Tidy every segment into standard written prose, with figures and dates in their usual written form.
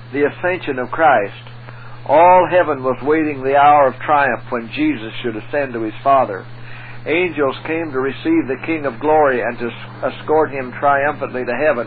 the ascension of Christ. All heaven was waiting the hour of triumph when Jesus should ascend to his Father. Angels came to receive the King of Glory and to escort him triumphantly to heaven.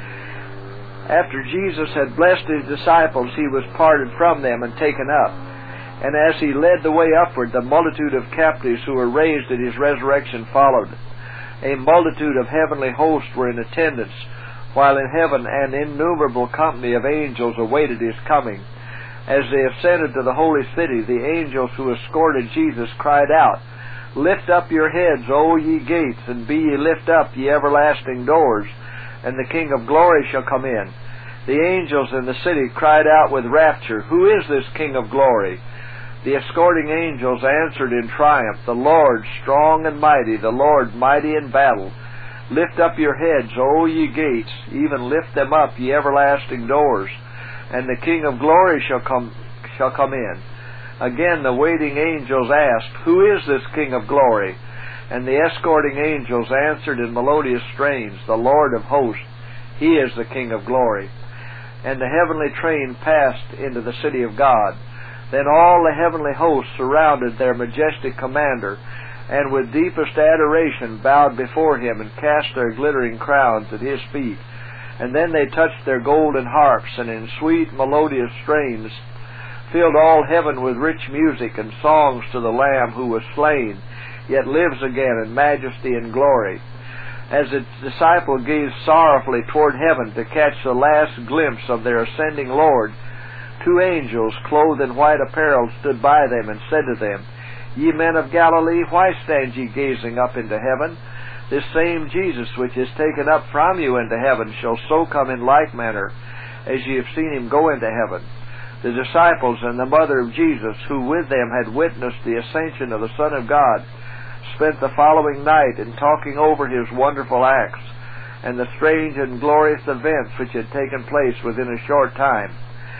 After Jesus had blessed his disciples, he was parted from them and taken up. And as he led the way upward, the multitude of captives who were raised at his resurrection followed. A multitude of heavenly hosts were in attendance, while in heaven an innumerable company of angels awaited his coming. As they ascended to the holy city, the angels who escorted Jesus cried out, "Lift up your heads, O ye gates, and be ye lift up, ye everlasting doors, and the King of glory shall come in." The angels in the city cried out with rapture, "Who is this King of glory?" The escorting angels answered in triumph, "The Lord strong and mighty, the Lord mighty in battle. Lift up your heads, O ye gates, even lift them up, ye everlasting doors, and the King of glory shall come in." Again the waiting angels asked, "Who is this King of glory?" And the escorting angels answered in melodious strains, "The Lord of hosts, he is the King of glory." And the heavenly train passed into the city of God. Then all the heavenly hosts surrounded their majestic commander, and with deepest adoration bowed before him and cast their glittering crowns at his feet. And then they touched their golden harps, and in sweet melodious strains filled all heaven with rich music and songs to the Lamb who was slain, yet lives again in majesty and glory. As the disciple gazed sorrowfully toward heaven to catch the last glimpse of their ascending Lord, two angels, clothed in white apparel, stood by them and said to them, "Ye men of Galilee, why stand ye gazing up into heaven? This same Jesus which is taken up from you into heaven shall so come in like manner as ye have seen him go into heaven." The disciples and the mother of Jesus, who with them had witnessed the ascension of the Son of God, spent the following night in talking over his wonderful acts and the strange and glorious events which had taken place within a short time.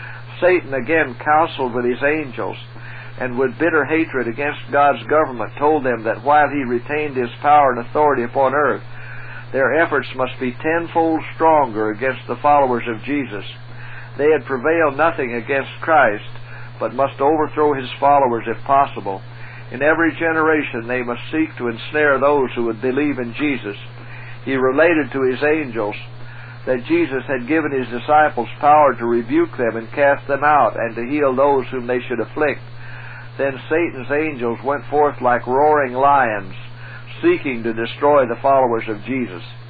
Satan again counseled with his angels, and with bitter hatred against God's government told them that while he retained his power and authority upon earth, their efforts must be tenfold stronger against the followers of Jesus. They had prevailed nothing against Christ, but must overthrow his followers if possible. In every generation they must seek to ensnare those who would believe in Jesus. He related to his angels that Jesus had given his disciples power to rebuke them and cast them out, and to heal those whom they should afflict. Then Satan's angels went forth like roaring lions, seeking to destroy the followers of Jesus.